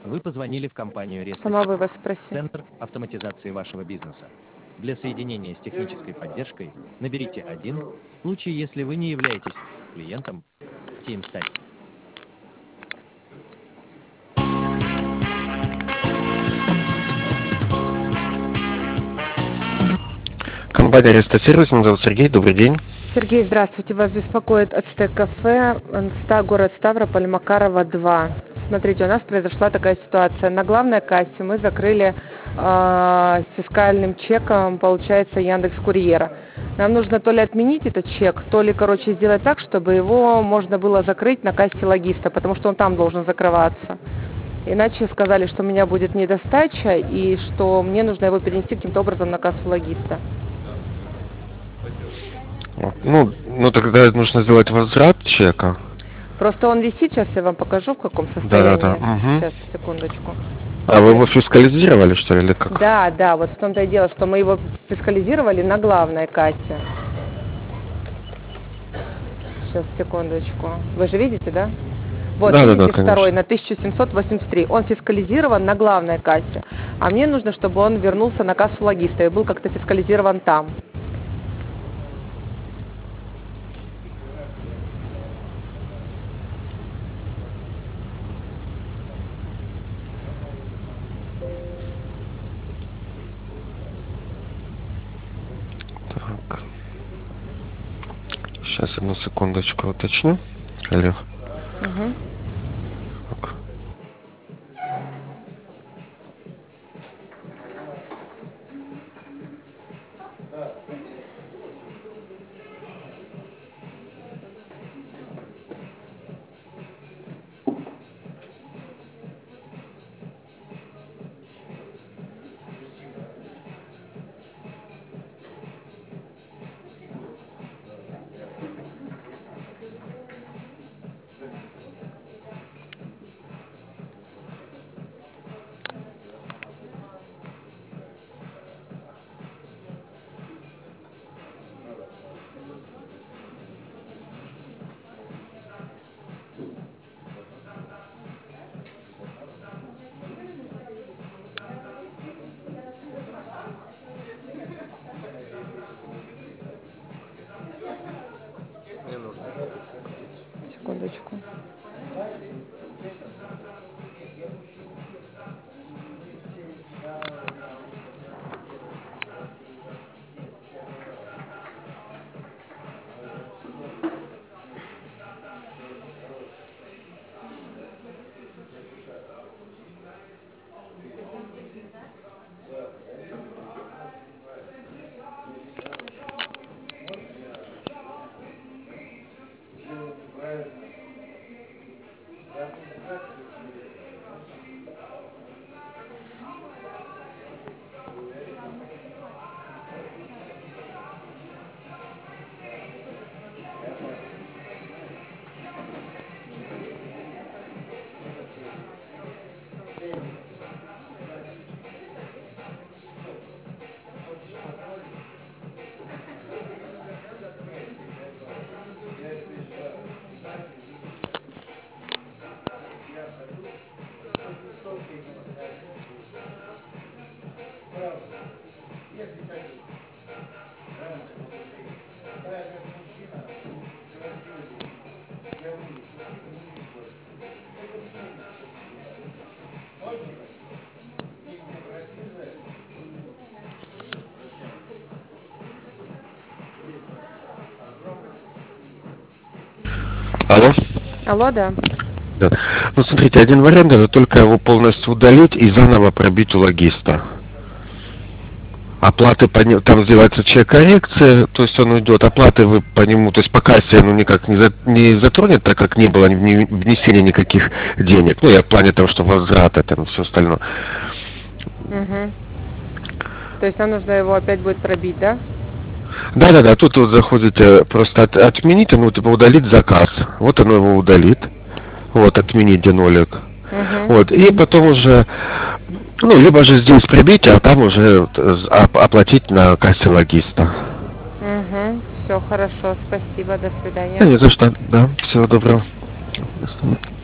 Вы позвонили в компанию Сама Рестест, вывод спроси. центр автоматизации вашего бизнеса. Для соединения с технической поддержкой наберите 1. В случае, если вы не являетесь клиентом, Teamstart. Компания Рестосервис, меня зовут Сергей, добрый день. Сергей, здравствуйте. Вас беспокоит Ацтек кафе, город Ставрополь, Макарова 2. Смотрите, у нас произошла такая ситуация. На главной кассе мы закрыли фискальным чеком, получается, Яндекс.Курьера. Нам нужно то ли отменить этот чек, то ли, сделать так, чтобы его можно было закрыть на кассе логиста, потому что он там должен закрываться. Иначе сказали, что у меня будет недостача и что мне нужно его перенести каким-то образом на кассу логиста. Ну тогда нужно сделать возврат чека. Просто он висит, сейчас я вам покажу, в каком состоянии. Да. Угу. Сейчас, секундочку. А вы его фискализировали, что ли, или как? Да, вот в том-то и дело, что мы его фискализировали на главной кассе. Сейчас, секундочку. Вы же видите, да? Вот, Да, видите, конечно. второй на 1783. Он фискализирован на главной кассе. А мне нужно, чтобы он вернулся на кассу логиста и был как-то фискализирован там. Так. Сейчас, одну секундочку уточню. Олег. Угу. Так. Секундочку. Алло? Алло, да. Да. Ну, смотрите, один вариант, это только его полностью удалить и заново пробить у логиста. Оплаты там сделается чек-коррекция, то есть он уйдет, оплаты вы по нему, то есть по кассе оно никак не затронет, так как не было внесения никаких денег. Ну, я в плане того, что возврата, там, все остальное. Угу. То есть нам нужно его опять будет пробить, да? Да, тут вот заходите, просто отмените, ну, типа удалить заказ. Вот оно его удалит. Вот, отмените нолик. Угу. Вот, и потом уже, ну, либо же здесь прибить, а там уже оплатить на кассе логиста. Угу. Все хорошо, спасибо, до свидания. Да, не за что, да, всего доброго.